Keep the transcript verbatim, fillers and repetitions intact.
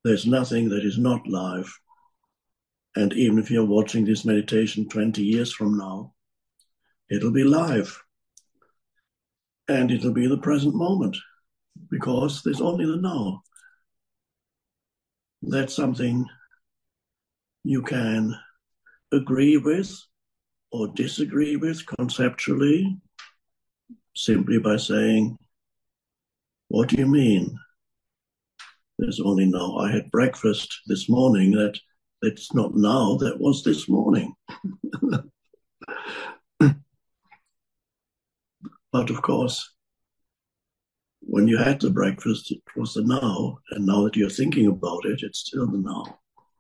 There's nothing that is not live. And even if you're watching this meditation twenty years from now, it'll be live. And it'll be the present moment, because there's only the now. That's something you can agree with or disagree with conceptually, simply by saying, what do you mean? There's only now. I had breakfast this morning. That that's not now, that was this morning. But of course, when you had the breakfast, it was the now, and now that you're thinking about it, it's still the now.